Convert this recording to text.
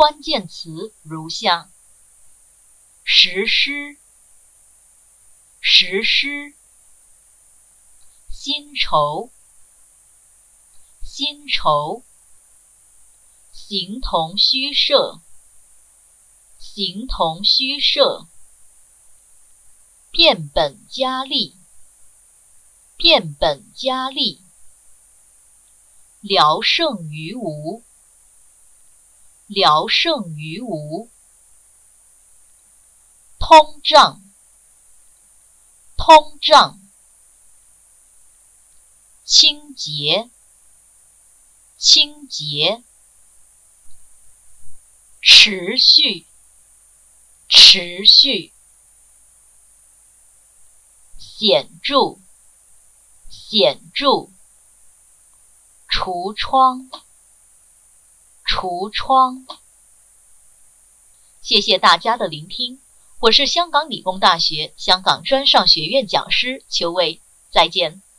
关键词如下：实施、实施、薪酬、薪酬、形同虚设、形同虚设、变本加厉、变本加厉、聊胜于无、聊胜于无、通胀、通胀、清洁、清洁、持续、持续、显著、显著、橱窗、橱窗。谢谢大家的聆听，我是香港理工大学香港专上学院讲师邱薇，再见。